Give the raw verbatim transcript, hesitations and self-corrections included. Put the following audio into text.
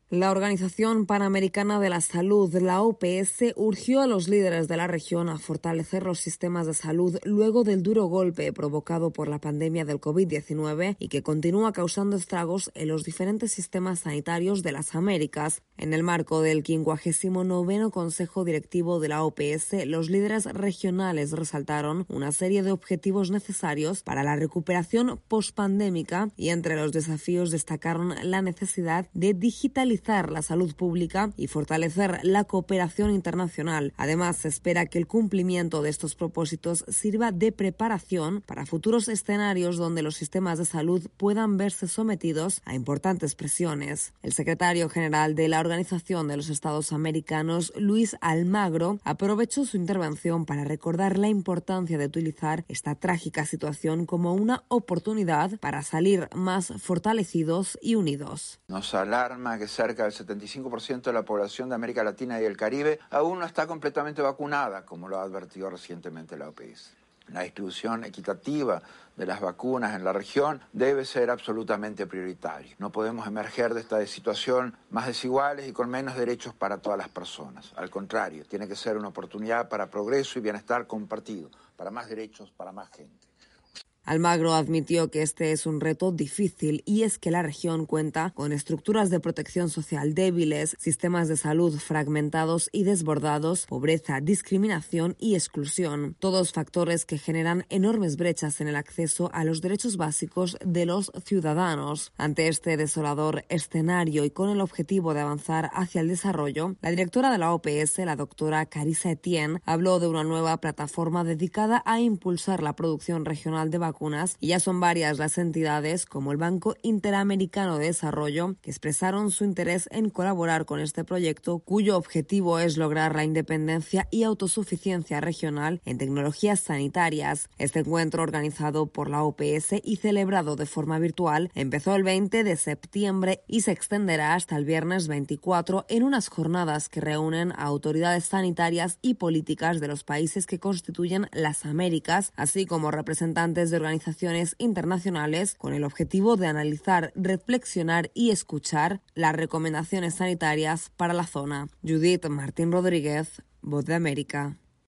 La Organización Panamericana de la Salud, la O P S, urgió a los líderes de la región a fortalecer los sistemas de salud luego del duro golpe provocado por la pandemia del COVID diecinueve y que continúa causando estragos en los diferentes sistemas sanitarios de las Américas. En el marco del quincuagésimo noveno Consejo Directivo de la O P S, los líderes regionales resaltaron una serie de objetivos necesarios para la recuperación pospandémica y entre los desafíos destacaron la necesidad de digitalizar la salud pública y fortalecer la cooperación internacional. Además, se espera que el cumplimiento de estos propósitos sirva de preparación para futuros escenarios donde los sistemas de salud puedan verse sometidos a importantes presiones. El secretario general de la Organización de los Estados Americanos, Luis Almagro, aprovechó su intervención para recordar la importancia de utilizar esta trágica situación como una oportunidad para salir más fortalecidos y unidos. Nos alarma que cerca del setenta y cinco por ciento de la población de América Latina y el Caribe aún no está completamente vacunada, como lo ha advertido recientemente la O P S. La distribución equitativa de las vacunas en la región debe ser absolutamente prioritaria. No podemos emerger de esta situación más desiguales y con menos derechos para todas las personas. Al contrario, tiene que ser una oportunidad para progreso y bienestar compartido, para más derechos, para más gente. Almagro admitió que este es un reto difícil y es que la región cuenta con estructuras de protección social débiles, sistemas de salud fragmentados y desbordados, pobreza, discriminación y exclusión, todos factores que generan enormes brechas en el acceso a los derechos básicos de los ciudadanos. Ante este desolador escenario y con el objetivo de avanzar hacia el desarrollo, la directora de la O P S, la doctora Carissa Etienne, habló de una nueva plataforma dedicada a impulsar la producción regional de vacunas y ya son varias las entidades, como el Banco Interamericano de Desarrollo, que expresaron su interés en colaborar con este proyecto, cuyo objetivo es lograr la independencia y autosuficiencia regional en tecnologías sanitarias. Este encuentro, organizado por la O P S y celebrado de forma virtual, empezó el veinte de septiembre y se extenderá hasta el viernes veinticuatro en unas jornadas que reúnen a autoridades sanitarias y políticas de los países que constituyen las Américas, así como representantes de organizaciones internacionales, con el objetivo de analizar, reflexionar y escuchar las recomendaciones sanitarias para la zona. Judith Martín Rodríguez, Voz de América.